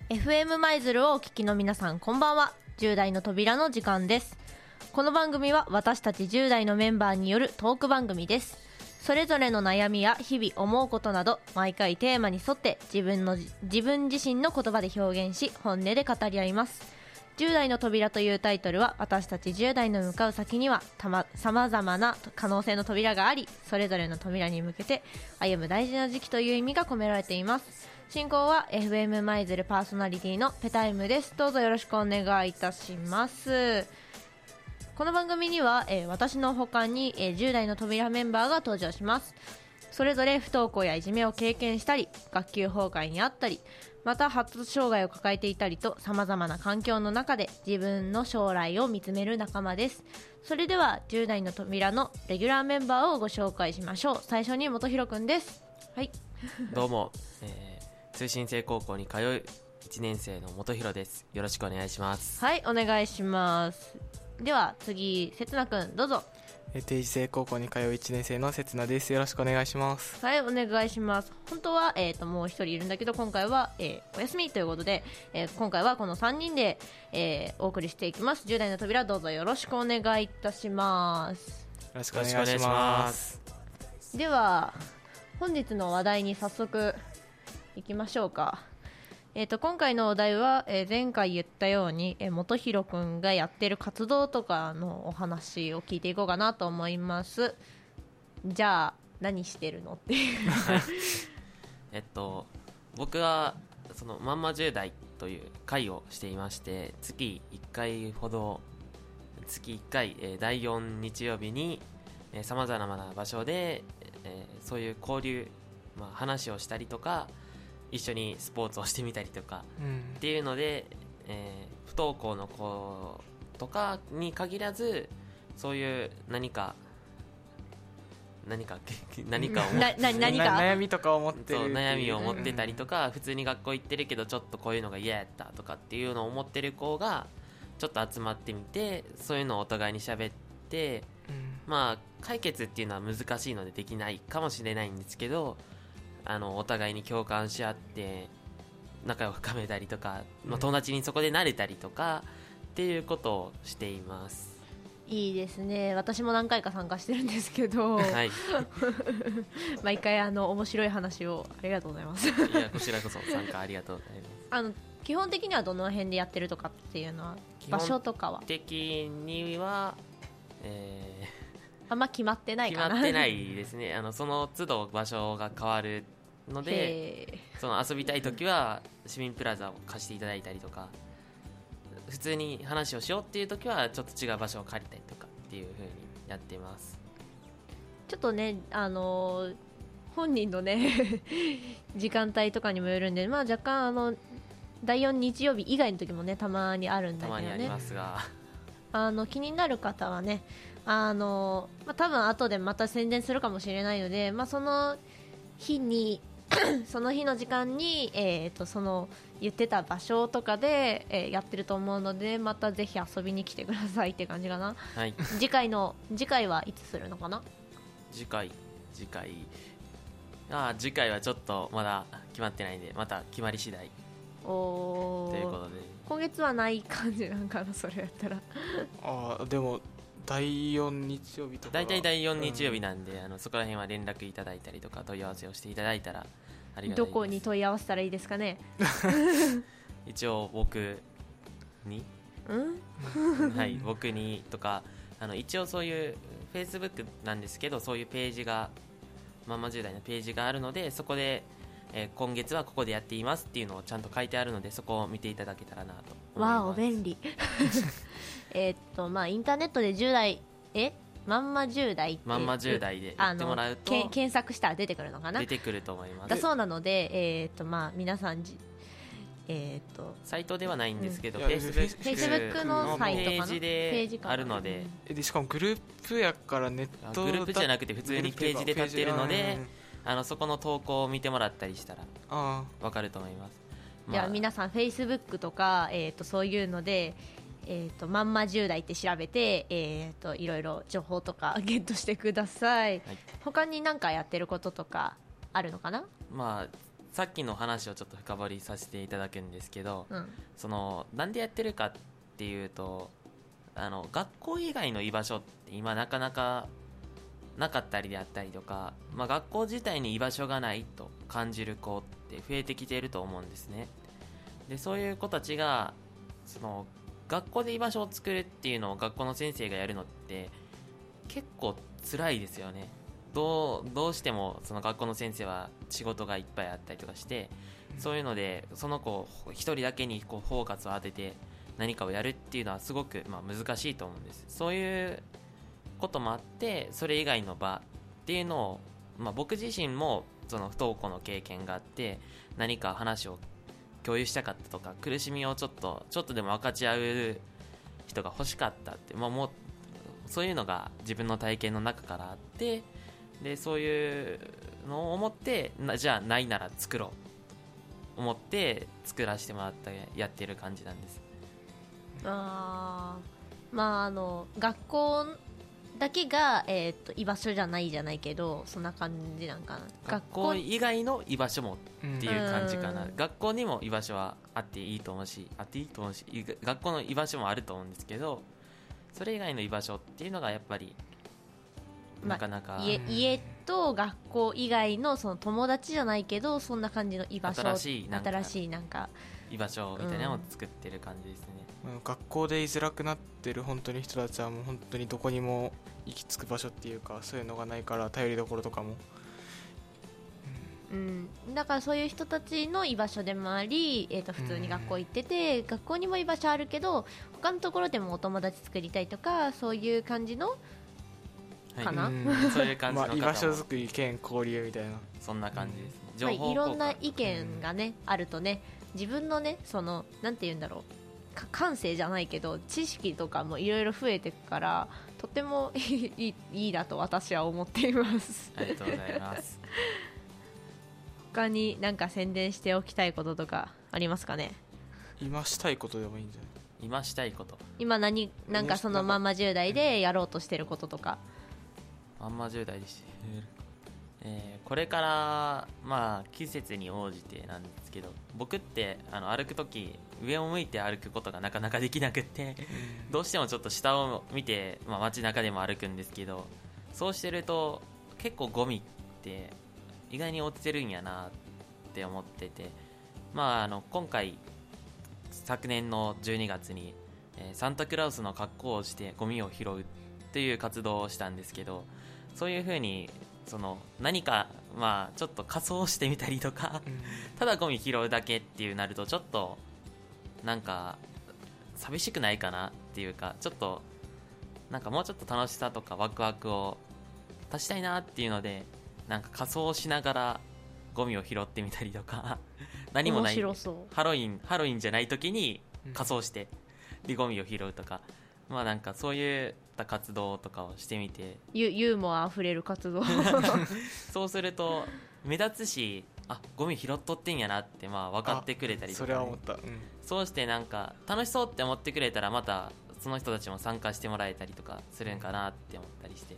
FM 舞鶴をお聞きの皆さん、こんばんは。10代の扉の時間です。この番組は私たち10代のメンバーによるトーク番組です。それぞれの悩みや日々思うことなど、毎回テーマに沿って自分自身の言葉で表現し、本音で語り合います。10代の扉というタイトルは、私たち10代の向かう先にはさまざまな可能性の扉があり、それぞれの扉に向けて歩む大事な時期という意味が込められています。進行は FM 舞鶴パーソナリティのペタイムです。どうぞよろしくお願いいたします。この番組には、私の他に、10代の扉メンバーが登場します。それぞれ不登校やいじめを経験したり、学級崩壊にあったり、また発達障害を抱えていたりと、さまざまな環境の中で自分の将来を見つめる仲間です。それでは10代の扉のレギュラーメンバーをご紹介しましょう。最初に元弘くんです。はい。 どうも、通信制高校に通う1年生の元弘です。よろしくお願いします。 はい、お願いします。では次、せつなくんどうぞ。 定時制高校に通う1年生のせつなです。よろしくお願いします。 はい、お願いします。本当は、もう一人いるんだけど、今回は、お休みということで、今回はこの3人で、お送りしていきます。10代の扉、どうぞよろしくお願いいたします。 よろしくお願いします。 では本日の話題に早速いきましょうか。今回のお題は、前回言ったように、元弘くんがやってる活動とかのお話を聞いていこうかなと思います。じゃあ何してるのっていう僕はそのまんま10代という会をしていまして、月1回、第4日曜日にさまざまな場所で、そういう交流、話をしたりとか、一緒にスポーツをしてみたりとか、っていうので、不登校の子とかに限らず、そういう何か悩みとかを持ってる、 悩みを持ってたりとか、普通に学校行ってるけどちょっとこういうのが嫌やったとかっていうのを思ってる子がちょっと集まってみて、そういうのをお互いに喋って、解決っていうのは難しいのでできないかもしれないんですけど、お互いに共感し合って仲を深めたりとか、友達にそこで慣れたりとかっていうことをしています。 いいですね。私も何回か参加してるんですけど、はい、毎回面白い話をありがとうございます。 いや、こちらこそ参加ありがとうございます。 基本的にはどの辺でやってるとかっていうのは、場所とかは基本的には、 あんま決まってないかな。 決まってないですね。その都度場所が変わるので、その遊びたいときは市民プラザを貸していただいたりとか、普通に話をしようっていうときはちょっと違う場所を借りたりとかっていう風にやってます。 ちょっとね、本人のね時間帯とかにもよるんで、若干第4日曜日以外の時もね、たまにあるんだけどね。 たまにありますが、 気になる方はね、多分後でまた宣伝するかもしれないので、その日にその日の時間に、その言ってた場所とかで、やってると思うので、またぜひ遊びに来てくださいって感じかな。 はい、 次回はいつするのかな。 次回はちょっとまだ決まってないんで、また決まり次第ということで、 今月はない感じなんかな、それやったらでも第4日曜日とか大体第4日曜日なんで、そこら辺は連絡いただいたりとか問い合わせをしていただいたらありがたいです。 どこに問い合わせたらいいですかね。 一応僕にはい、僕にとか、一応そういうフェイスブックなんですけど、そういうページがまんま10代のページがあるので、そこで、今月はここでやっていますっていうのをちゃんと書いてあるので、そこを見ていただけたらなと思います。 わあ、お便利インターネットで10代まんま10代ってまんま10代で言ってもらうと検索したら出てくるのかな。 出てくると思います。 だそうなので、皆さんサイトではないんですけど、 フフェイスブックのサイトかな、 ページであるので、 しかもグループやからネットグループじゃなくて普通にページで立ってるので、そこの投稿を見てもらったりしたら分かると思います。 じゃあ皆さんフェイスブックとか、そういうので、まんま10代って調べて、いろいろ情報とかゲットしてください。他に何かやってることとかあるのかな。 さっきの話をちょっと深掘りさせていただくんですけど、 うんなんでやってるかっていうと、学校以外の居場所って今なかなかなかったりであったりとか、学校自体に居場所がないと感じる子って増えてきていると思うんですね。でそういう子たちが学校で居場所を作るっていうのを学校の先生がやるのって結構辛いですよね。どうしてもその学校の先生は仕事がいっぱいあったりとかして、そういうのでその子一人だけにフォーカスを当てて何かをやるっていうのはすごく難しいと思うんです。そういうこともあって、それ以外の場っていうのを、僕自身もその不登校の経験があって、何か話を共有したかったとか、苦しみをちょっとでも分かち合う人が欲しかったって、もうそういうのが自分の体験の中からあって、でそういうのを思ってじゃあないなら作ろう思って作らせてもらってやってる感じなんです。 学校だけが、居場所じゃないじゃないけど、そんな感じなんかな。 学校以外の居場所もっていう感じかな。学校にも居場所はあっていいと思うし、学校の居場所もあると思うんですけど、それ以外の居場所っていうのがやっぱりなかなか、 家と学校以外のその友達じゃないけど、そんな感じの居場所、新しいなんか居場所みたいなのを作ってる感じですね。 学校で居づらくなってる本当に人たちはもう本当にどこにも行き着く場所っていうか、そういうのがないから頼りどころとかも、 だからそういう人たちの居場所でもあり、普通に学校行ってて、学校にも居場所あるけど他のところでもお友達作りたいとか、そういう感じのかな、 そういう感じの方も居場所作り兼交流みたいな、 そんな感じですね。情報交換、 いろんな意見がね、あるとね、自分のね、なんて言うんだろう、感性じゃないけど知識とかもいろいろ増えていくから、とてもいいなと私は思っています。 ありがとうございます他に何か宣伝しておきたいこととかありますかね。 今したいことでもいいんじゃない？ 今したいこと、 今なんかそのまんま10代でやろうとしてることとか。 まんま10代でしてこれから季節に応じてなんですけど、僕って歩くとき上を向いて歩くことがなかなかできなくってどうしてもちょっと下を見て、街中でも歩くんですけど、そうしてると結構ゴミって意外に落ちてるんやなって思ってて、今回昨年の12月に、サンタクラウスの格好をしてゴミを拾うっていう活動をしたんですけど、そういう風に何かちょっと仮装してみたりとか、ただゴミ拾うだけっていうなるとちょっとなんか寂しくないかなっていうか、ちょっとなんかもうちょっと楽しさとかワクワクを足したいなっていうので、なんか仮装しながらゴミを拾ってみたりとか何もない面白そう。 ハロウィンじゃない時に仮装して、でゴミを拾うとか、なんかそういった活動とかをしてみて、 ユーモアあふれる活動そうすると目立つし、ゴミ拾っとってんやなって分かってくれたりとか、 それは思った、 そうしてなんか楽しそうって思ってくれたら、またその人たちも参加してもらえたりとかするんかなって思ったりして、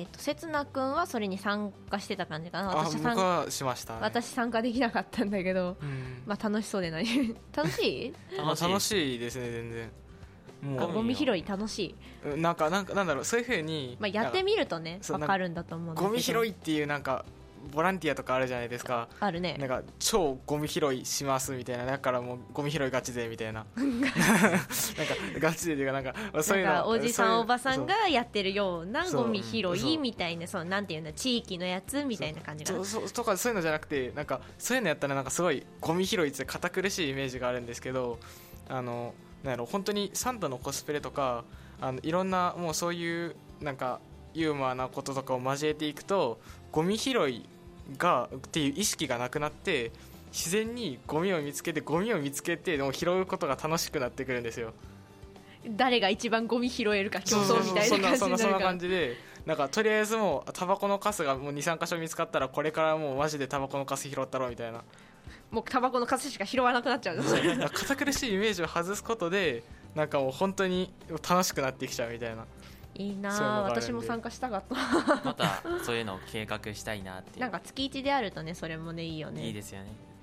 せつな君はそれに参加してた感じかな。 僕はしました、ね、 私参加できなかったんだけど、楽しそうでない楽しい楽しいですね。全然もうゴミ拾い楽しい。 なんだろう、そういう風に、 やってみるとね分かるんだと思うんだけど、 ゴミ拾いっていうなんかボランティアとかあるじゃないですか。 あるね。 なんか超ゴミ拾いしますみたいな、だからもうゴミ拾いガチでみたいななんかガチでっていうか、なんかそういうの、 おじさんおばさんがやってるようなゴミ拾いみたいな、なんていうんだ、地域のやつみたいな感じがとか、そういうのじゃなくて、なんかそういうのやったらなんかすごいゴミ拾いって堅苦しいイメージがあるんですけど、なんやろ、本当にサンタのコスプレとかいろんなもうそういうなんかユーモアなこととかを交えていくと、ゴミ拾いがっていう意識がなくなって、自然にゴミを見つけてもう拾うことが楽しくなってくるんですよ。 誰が一番ゴミ拾えるか競争みたいな感じになるから、 そんな感じで、なんかとりあえずもうタバコのカスがもう 2,3 箇所見つかったら、これからもうマジでタバコのカス拾ったろみたいな、 もうタバコのカスしか拾わなくなっちゃう堅苦しいイメージを外すことで、なんかもう本当に楽しくなってきちゃうみたいな。 いいな、私も参加したかったまたそういうのを計画したいなっていう。 なんか月1であるとね、それもね、いいよね。 いいですよね。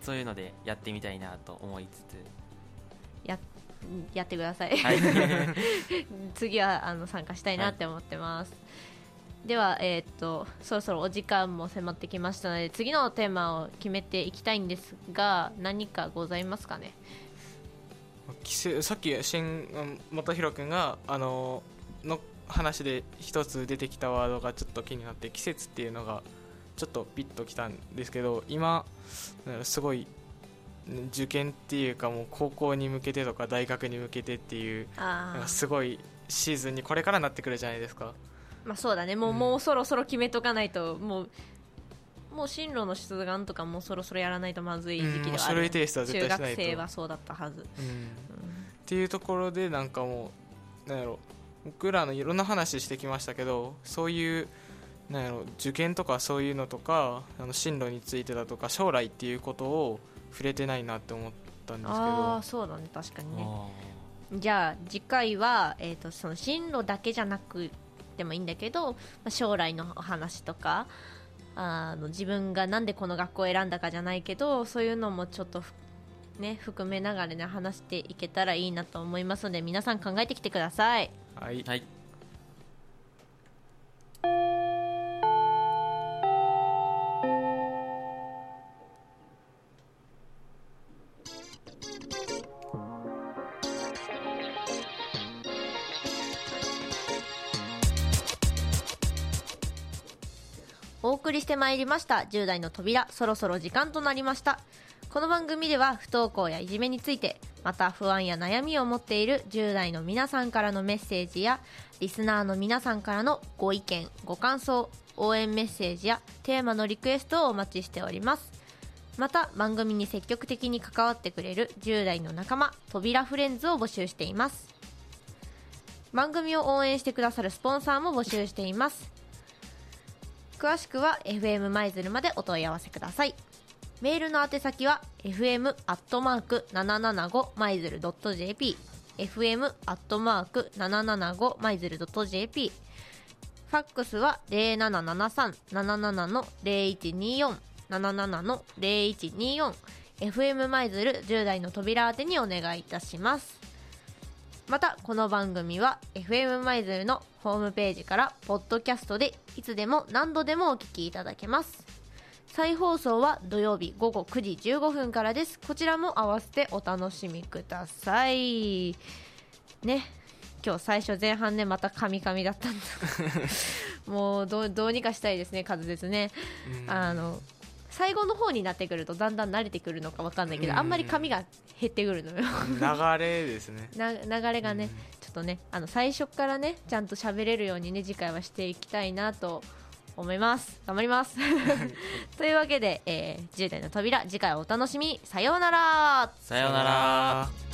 そういうのでやってみたいなと思いつつやってください、 はい次は参加したいなって思ってます、では、そろそろお時間も迫ってきましたので次のテーマを決めていきたいんですが何かございますかね。 さっき元弘君がの話で一つ出てきたワードがちょっと気になって、季節っていうのがちょっとピッときたんですけど、今すごい受験っていうかもう高校に向けてとか大学に向けてっていうすごいシーズンにこれからなってくるじゃないですか。 まあそうだね、もうそろそろ決めとかないと、もう進路の出願とかもうそろそろやらないとまずい時期ではある、 書類提出は絶対しないと。 中学生はそうだったはず、 っていうところでなんかもうなんやろ、僕らのいろんな話してきましたけど、そういうなんやろ受験とかそういうのとか進路についてだとか将来っていうことを触れてないなって思ったんですけど。 ああそうだね、確かにね。じゃあ次回は、その進路だけじゃなくてもいいんだけど、将来のお話とか自分がなんでこの学校を選んだかじゃないけど、そういうのもちょっとね含めながらね話していけたらいいなと思いますので、皆さん考えてきてください。 はい、 はい。 お送りしてまいりました10代の扉、そろそろ時間となりました。この番組では不登校やいじめについて、また不安や悩みを持っている10代の皆さんからのメッセージやリスナーの皆さんからのご意見ご感想、応援メッセージやテーマのリクエストをお待ちしております。また番組に積極的に関わってくれる10代の仲間、扉フレンズを募集しています。番組を応援してくださるスポンサーも募集しています。詳しくは FM マイズルまでお問い合わせください。メールの宛先は fm@775maizuru.jp fm@775maizuru.jp、 ファックスは 0773-77-0124 77-0124、 FM マイズル10代の扉宛てにお願いいたします。またこの番組は FM マイズルのホームページからポッドキャストでいつでも何度でもお聞きいただけます。再放送は土曜日午後9時15分からです。こちらも合わせてお楽しみくださいね。今日最初前半ねまたカミカミだったんだもうどうにかしたいですね、滑舌ね。最後の方になってくるとだんだん慣れてくるのか分かんないけど、あんまり髪が減ってくるのよ流れですね流れがね、ちょっとね最初からねちゃんと喋れるようにね次回はしていきたいなと思います。頑張りますというわけで、10代の扉、次回お楽しみに。さようなら。 さようなら。